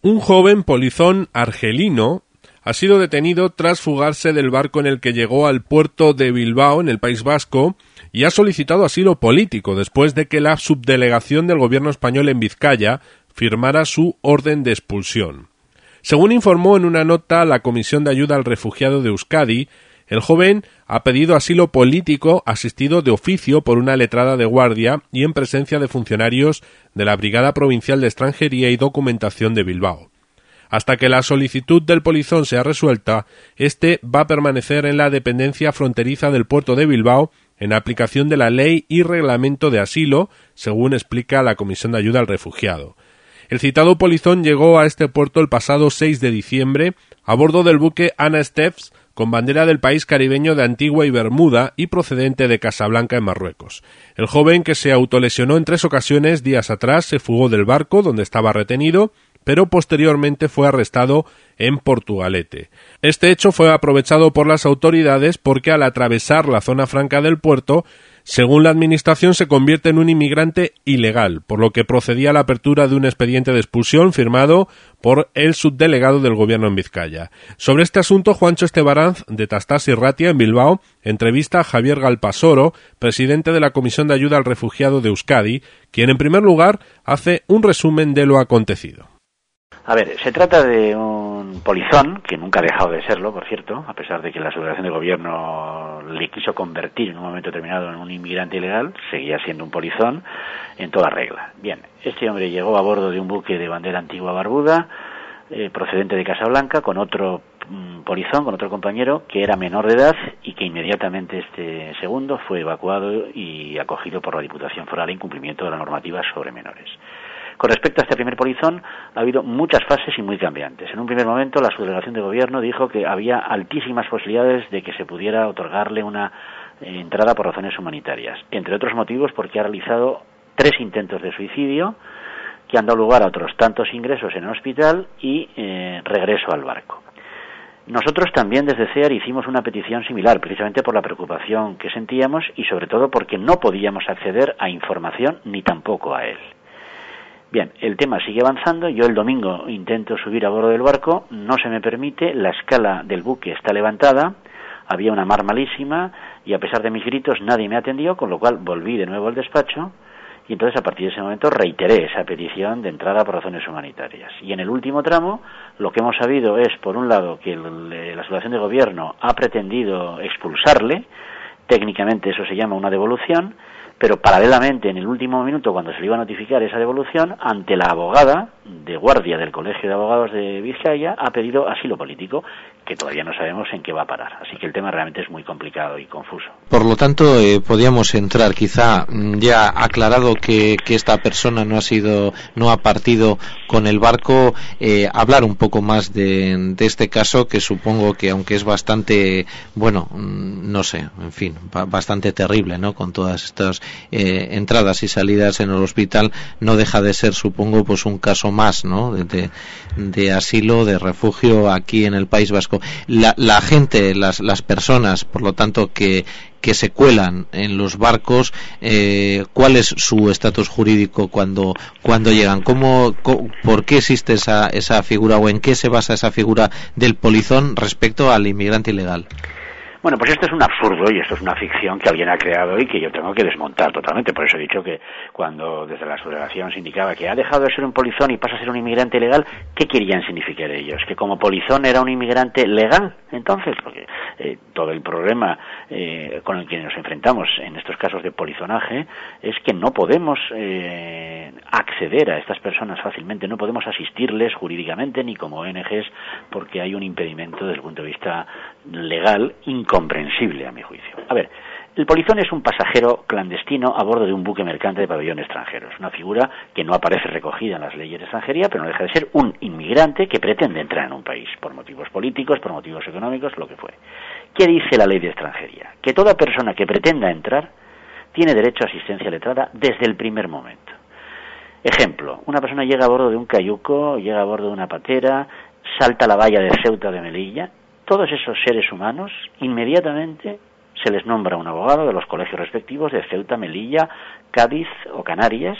Un joven polizón argelino ha sido detenido tras fugarse del barco en el que llegó al puerto de Bilbao, en el País Vasco, y ha solicitado asilo político después de que la subdelegación del gobierno español en Vizcaya firmara su orden de expulsión. Según informó en una nota la Comisión de Ayuda al Refugiado de Euskadi, el joven ha pedido asilo político asistido de oficio por una letrada de guardia y en presencia de funcionarios de la Brigada Provincial de Extranjería y Documentación de Bilbao. Hasta que la solicitud del polizón sea resuelta, este va a permanecer en la dependencia fronteriza del puerto de Bilbao en aplicación de la Ley y Reglamento de Asilo, según explica la Comisión de Ayuda al Refugiado. El citado polizón llegó a este puerto el pasado 6 de diciembre a bordo del buque Ana Stephs, con bandera del país caribeño de Antigua y Bermuda y procedente de Casablanca en Marruecos. El joven, que se autolesionó en 3 ocasiones días atrás, se fugó del barco donde estaba retenido, pero posteriormente fue arrestado en Portugalete. Este hecho fue aprovechado por las autoridades porque al atravesar la zona franca del puerto, según la administración, se convierte en un inmigrante ilegal, por lo que procedía a la apertura de un expediente de expulsión firmado por el subdelegado del gobierno en Vizcaya. Sobre este asunto, Juancho Estebaranz, de Tastas y Ratia, en Bilbao, entrevista a Javier Galpasoro, presidente de la Comisión de Ayuda al Refugiado de Euskadi, quien en primer lugar hace un resumen de lo acontecido. A ver, se trata de un polizón, que nunca ha dejado de serlo, por cierto, a pesar de que la subdelegación del gobierno le quiso convertir en un momento determinado en un inmigrante ilegal, seguía siendo un polizón en toda regla. Bien, este hombre llegó a bordo de un buque de bandera antigua barbuda, procedente de Casablanca, con otro polizón, con otro compañero, que era menor de edad y que inmediatamente este segundo fue evacuado y acogido por la Diputación Foral en cumplimiento de la normativa sobre menores. Con respecto a este primer polizón, ha habido muchas fases y muy cambiantes. En un primer momento, la subdelegación de gobierno dijo que había altísimas posibilidades de que se pudiera otorgarle una entrada por razones humanitarias, entre otros motivos porque ha realizado 3 intentos de suicidio que han dado lugar a otros tantos ingresos en el hospital y regreso al barco. Nosotros también desde CEAR hicimos una petición similar, precisamente por la preocupación que sentíamos y sobre todo porque no podíamos acceder a información ni tampoco a él. Bien, el tema sigue avanzando. Yo el domingo intento subir a bordo del barco, no se me permite, la escala del buque está levantada, había una mar malísima y a pesar de mis gritos nadie me atendió, con lo cual volví de nuevo al despacho y entonces a partir de ese momento reiteré esa petición de entrada por razones humanitarias. Y en el último tramo lo que hemos sabido es, por un lado, que la subdelegación de gobierno ha pretendido expulsarle, técnicamente eso se llama una devolución, pero paralelamente en el último minuto, cuando se le iba a notificar esa devolución, ante la abogada de guardia del Colegio de Abogados de Vizcaya, ha pedido asilo político, que todavía no sabemos en qué va a parar. Así que el tema realmente es muy complicado y confuso. Por lo tanto, podríamos entrar, quizá ya aclarado que esta persona no ha partido con el barco, hablar un poco más de este caso, que supongo que aunque es bastante, bueno, no sé, en fin, bastante terrible, ¿no? Con todas estas entradas y salidas en el hospital, no deja de ser, supongo, pues un caso más, ¿no? De asilo, de refugio aquí en el País Vasco. La gente, las personas, por lo tanto, que se cuelan en los barcos, ¿cuál es su estatus jurídico cuando llegan? ¿Por qué existe esa figura o en qué se basa esa figura del polizón respecto al inmigrante ilegal? Bueno, pues esto es un absurdo y esto es una ficción que alguien ha creado y que yo tengo que desmontar totalmente. Por eso he dicho que cuando desde la subdelegación se indicaba que ha dejado de ser un polizón y pasa a ser un inmigrante ilegal, ¿qué querían significar ellos? ¿Que como polizón era un inmigrante legal? Entonces, porque todo el problema con el que nos enfrentamos en estos casos de polizonaje es que no podemos acceder a estas personas fácilmente, no podemos asistirles jurídicamente ni como ONGs porque hay un impedimento desde el punto de vista legal incomprensible a mi juicio. A ver, el polizón es un pasajero clandestino a bordo de un buque mercante de pabellón extranjero. Es una figura que no aparece recogida en las leyes de extranjería, pero no deja de ser un inmigrante que pretende entrar en un país por motivos políticos, por motivos económicos, lo que fuere. ¿Qué dice la ley de extranjería? Que toda persona que pretenda entrar tiene derecho a asistencia letrada desde el primer momento. Ejemplo, una persona llega a bordo de un cayuco, llega a bordo de una patera, salta la valla de Ceuta o de Melilla. Todos esos seres humanos inmediatamente se les nombra un abogado de los colegios respectivos de Ceuta, Melilla, Cádiz o Canarias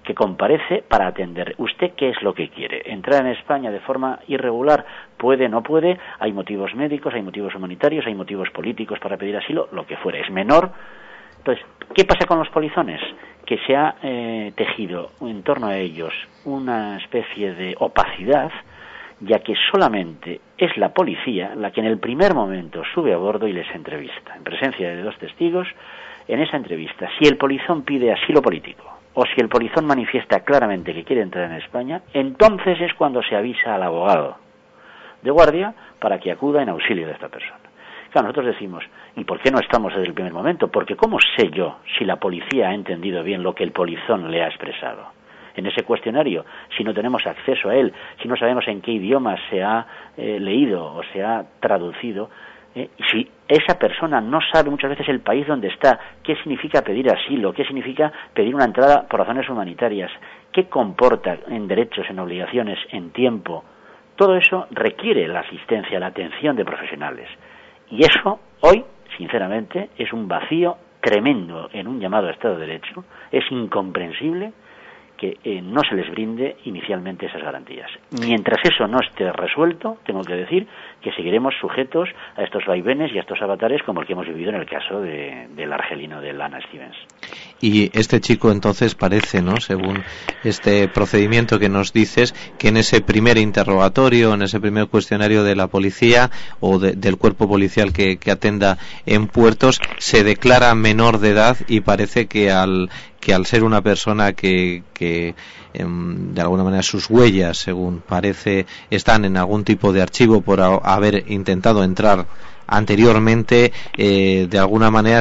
que comparece para atender. ¿Usted qué es lo que quiere? ¿Entrar en España de forma irregular? ¿Puede, no puede? Hay motivos médicos, hay motivos humanitarios, hay motivos políticos para pedir asilo, lo que fuere. Es menor. Entonces, ¿qué pasa con los polizones? Que se ha tejido en torno a ellos una especie de opacidad, ya que solamente es la policía la que en el primer momento sube a bordo y les entrevista, en presencia de 2 testigos. En esa entrevista, si el polizón pide asilo político o si el polizón manifiesta claramente que quiere entrar en España, entonces es cuando se avisa al abogado de guardia para que acuda en auxilio de esta persona. Claro, nosotros decimos, ¿y por qué no estamos desde el primer momento? Porque ¿cómo sé yo si la policía ha entendido bien lo que el polizón le ha expresado en ese cuestionario, si no tenemos acceso a él, si no sabemos en qué idioma se ha leído o se ha traducido? Si esa persona no sabe muchas veces el país donde está, qué significa pedir asilo, qué significa pedir una entrada por razones humanitarias, qué comporta en derechos, en obligaciones, en tiempo, todo eso requiere la asistencia, la atención de profesionales. Y eso, hoy, sinceramente, es un vacío tremendo en un llamado a Estado de Derecho. Es incomprensible que no se les brinde inicialmente esas garantías. Mientras eso no esté resuelto, tengo que decir que seguiremos sujetos a estos vaivenes y a estos avatares como el que hemos vivido en el caso del argelino de Lana Stevens. Y este chico entonces parece, ¿no?, según este procedimiento que nos dices, que en ese primer interrogatorio, en ese primer cuestionario de la policía o del cuerpo policial que atenda en puertos, se declara menor de edad y parece que al ser una persona que de alguna manera sus huellas, según parece, están en algún tipo de archivo por haber intentado entrar anteriormente, de alguna manera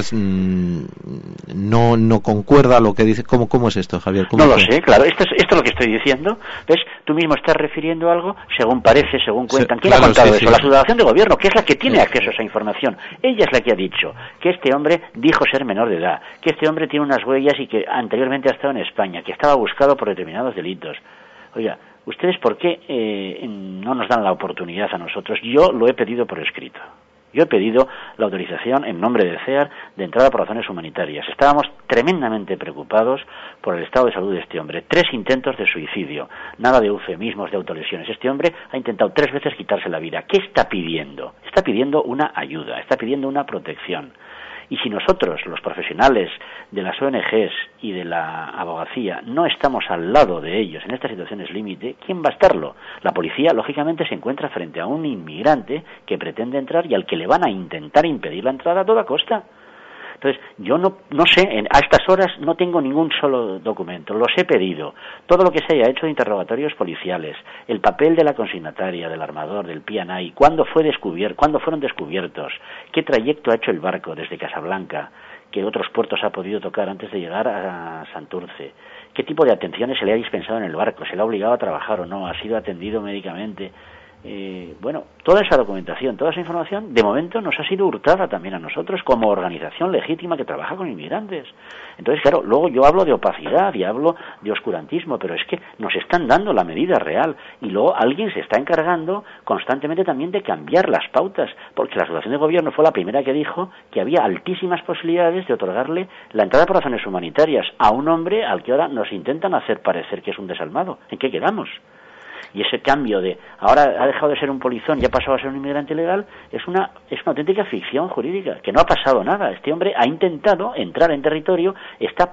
no concuerda lo que dice. ¿Cómo es esto, Javier? No lo sé, claro, esto es lo que estoy diciendo. ¿Ves? Tú mismo estás refiriendo algo según parece, según cuentan. ¿Quién ha contado eso? Sí. La subdelegación de gobierno, que es la que tiene acceso a esa información. Ella es la que ha dicho que este hombre dijo ser menor de edad, que este hombre tiene unas huellas y que anteriormente ha estado en España, que estaba buscado por determinados delitos. Oiga, ¿ustedes por qué no nos dan la oportunidad a nosotros? Yo lo he pedido por escrito. Yo he pedido la autorización en nombre de CEAR de entrada por razones humanitarias. Estábamos tremendamente preocupados por el estado de salud de este hombre. 3 intentos de suicidio, nada de eufemismos, de autolesiones. Este hombre ha intentado 3 veces quitarse la vida. ¿Qué está pidiendo? Está pidiendo una ayuda, está pidiendo una protección. Y si nosotros, los profesionales de las ONGs y de la abogacía, no estamos al lado de ellos en estas situaciones límite, ¿quién va a estarlo? La policía, lógicamente, se encuentra frente a un inmigrante que pretende entrar y al que le van a intentar impedir la entrada a toda costa. Entonces, yo no sé, a estas horas no tengo ningún solo documento, los he pedido. Todo lo que se haya hecho de interrogatorios policiales, el papel de la consignataria, del armador, del P&I, cuándo fueron descubiertos, qué trayecto ha hecho el barco desde Casablanca, qué otros puertos ha podido tocar antes de llegar a Santurce, qué tipo de atenciones se le ha dispensado en el barco, se le ha obligado a trabajar o no, ha sido atendido médicamente. Bueno, toda esa documentación, toda esa información, de momento nos ha sido hurtada también a nosotros como organización legítima que trabaja con inmigrantes. Entonces, claro, luego yo hablo de opacidad y hablo de oscurantismo, pero es que nos están dando la medida real y luego alguien se está encargando constantemente también de cambiar las pautas, porque la subdelegación de gobierno fue la primera que dijo que había altísimas posibilidades de otorgarle la entrada por razones humanitarias a un hombre al que ahora nos intentan hacer parecer que es un desalmado. ¿En qué quedamos? Y ese cambio de ahora ha dejado de ser un polizón y ha pasado a ser un inmigrante ilegal es una auténtica ficción jurídica, que no ha pasado nada. Este hombre ha intentado entrar en territorio, está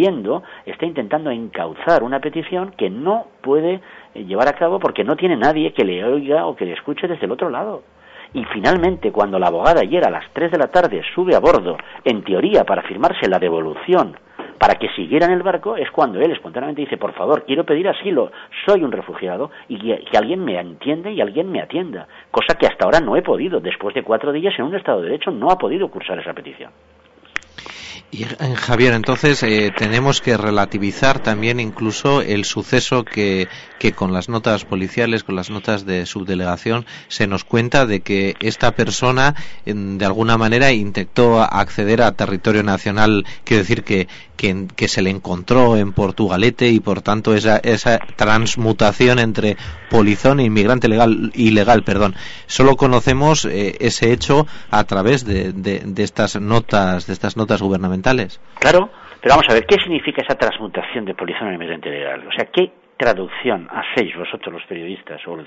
intentando encauzar una petición que no puede llevar a cabo porque no tiene nadie que le oiga o que le escuche desde el otro lado. Y finalmente, cuando la abogada ayer a las 3 de la tarde sube a bordo, en teoría para firmarse la devolución, para que siguiera en el barco, es cuando él espontáneamente dice, por favor, quiero pedir asilo, soy un refugiado, y que alguien me entienda y alguien me atienda, cosa que hasta ahora no he podido. Después de 4 días en un Estado de Derecho no ha podido cursar esa petición. Y Javier, entonces tenemos que relativizar también incluso el suceso que con las notas policiales, con las notas de subdelegación, se nos cuenta de que esta persona de alguna manera intentó acceder a territorio nacional, quiero decir que se le encontró en Portugalete y por tanto esa transmutación entre polizón e inmigrante ilegal. Solo conocemos ese hecho a través de estas notas gubernamentales. Claro, Pero vamos a ver, ¿qué significa esa transmutación de polizón a inmigrante ilegal? O sea, ¿qué traducción hacéis vosotros los periodistas o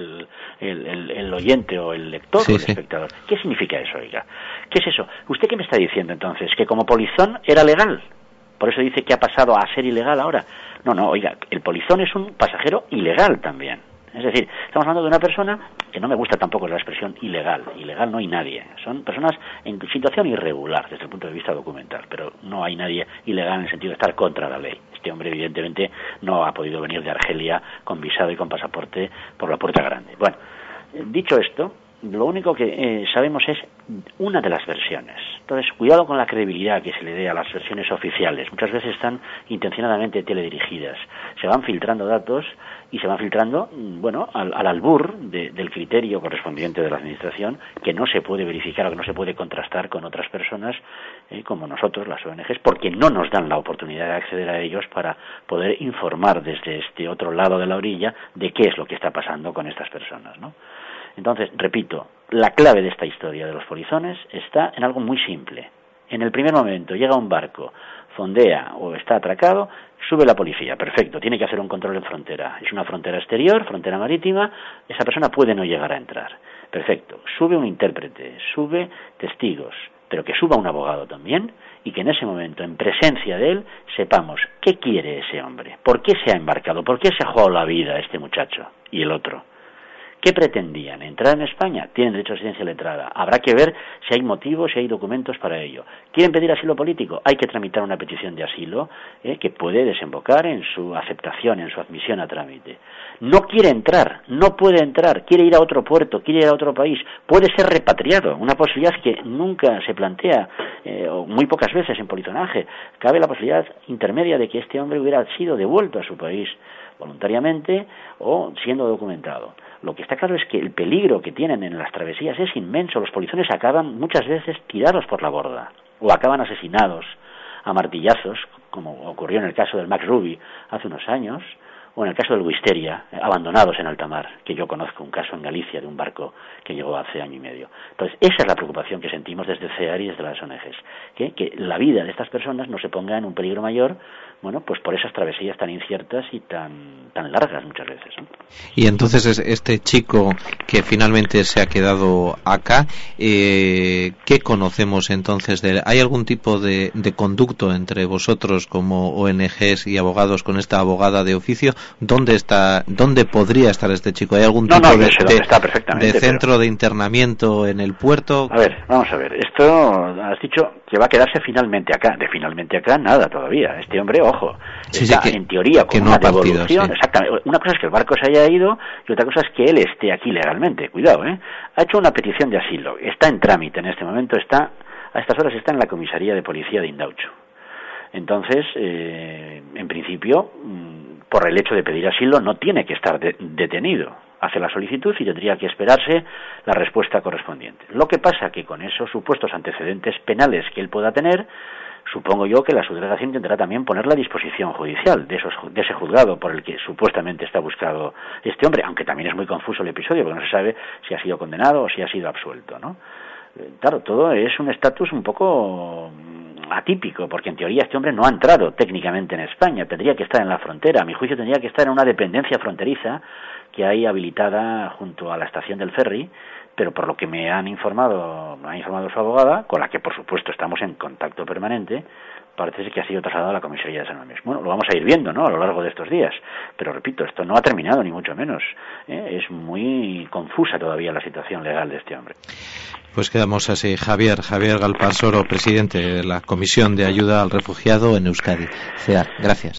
el oyente o el lector o el espectador? ¿Qué significa eso, oiga? ¿Qué es eso? ¿Usted qué me está diciendo entonces? ¿Que como polizón era legal? Por eso dice que ha pasado a ser ilegal ahora. No, oiga, el polizón es un pasajero ilegal también. Es decir, estamos hablando de una persona que no me gusta tampoco la expresión ilegal. Ilegal no hay nadie. Son personas en situación irregular desde el punto de vista documental, pero no hay nadie ilegal en el sentido de estar contra la ley. Este hombre evidentemente no ha podido venir de Argelia con visado y con pasaporte por la puerta grande. Bueno, dicho esto, lo único que sabemos es una de las versiones. Entonces, cuidado con la credibilidad que se le dé a las versiones oficiales. Muchas veces están intencionadamente teledirigidas. Se van filtrando datos y se van filtrando, bueno, al albur del criterio correspondiente de la Administración, que no se puede verificar o que no se puede contrastar con otras personas, como nosotros, las ONGs, porque no nos dan la oportunidad de acceder a ellos para poder informar desde este otro lado de la orilla de qué es lo que está pasando con estas personas, ¿no? Entonces, repito, la clave de esta historia de los polizones está en algo muy simple. En el primer momento llega un barco, fondea o está atracado, sube la policía, perfecto, tiene que hacer un control en frontera. Es una frontera exterior, frontera marítima, esa persona puede no llegar a entrar. Perfecto, sube un intérprete, sube testigos, pero que suba un abogado también y que en ese momento, en presencia de él, sepamos qué quiere ese hombre, por qué se ha embarcado, por qué se ha jugado la vida este muchacho y el otro. ¿Qué pretendían? ¿Entrar en España? Tienen derecho a asistencia letrada. Habrá que ver si hay motivos, si hay documentos para ello. ¿Quieren pedir asilo político? Hay que tramitar una petición de asilo que puede desembocar en su aceptación, en su admisión a trámite. No quiere entrar, no puede entrar, quiere ir a otro puerto, quiere ir a otro país. Puede ser repatriado, una posibilidad que nunca se plantea, o muy pocas veces en polizonaje. Cabe la posibilidad intermedia de que este hombre hubiera sido devuelto a su país voluntariamente o siendo documentado. Lo que está claro es que el peligro que tienen en las travesías es inmenso. Los polizones acaban muchas veces tirados por la borda o acaban asesinados a martillazos, como ocurrió en el caso del Max Ruby hace unos años, o en el caso del Wisteria, abandonados en alta mar, que yo conozco un caso en Galicia de un barco que llegó hace año y medio. Entonces, esa es la preocupación que sentimos desde CEAR y desde las ONGs, que la vida de estas personas no se ponga en un peligro mayor, bueno, pues por esas travesías tan inciertas y tan largas muchas veces, ¿no? Y entonces este chico que finalmente se ha quedado acá, ¿qué conocemos entonces de él? ¿Hay algún tipo de conducto entre vosotros como ONGs y abogados con esta abogada de oficio? ¿Dónde podría estar este chico? ¿Hay algún tipo de centro de internamiento en el puerto? A ver, vamos a ver. Esto has dicho que va a quedarse finalmente acá. De finalmente acá nada todavía. Este hombre, ojo, está en teoría con una devolución. Sí. Exactamente. Una cosa es que el barco se haya ido y otra cosa es que él esté aquí legalmente. Cuidado, Ha hecho una petición de asilo. Está en trámite en este momento. A estas horas está en la comisaría de policía de Indaucho. Entonces, en principio, por el hecho de pedir asilo, no tiene que estar detenido. Hace la solicitud y tendría que esperarse la respuesta correspondiente. Lo que pasa que con esos supuestos antecedentes penales que él pueda tener, supongo yo que la subdelegación intentará también ponerla a disposición judicial de ese juzgado por el que supuestamente está buscado este hombre, aunque también es muy confuso el episodio porque no se sabe si ha sido condenado o si ha sido absuelto, ¿no? Claro, todo es un estatus un poco atípico, porque en teoría este hombre no ha entrado técnicamente en España, tendría que estar en la frontera, a mi juicio tendría que estar en una dependencia fronteriza que hay habilitada junto a la estación del ferry, pero por lo que me ha informado su abogada, con la que por supuesto estamos en contacto permanente, parece que ha sido trasladado a la comisaría de San Mamés. Bueno, lo vamos a ir viendo, ¿no?, a lo largo de estos días, pero repito, esto no ha terminado ni mucho menos, es muy confusa todavía la situación legal de este hombre. Pues quedamos así. Javier Galparsoro, presidente de la Comisión de Ayuda al Refugiado en Euskadi. CEAR, gracias.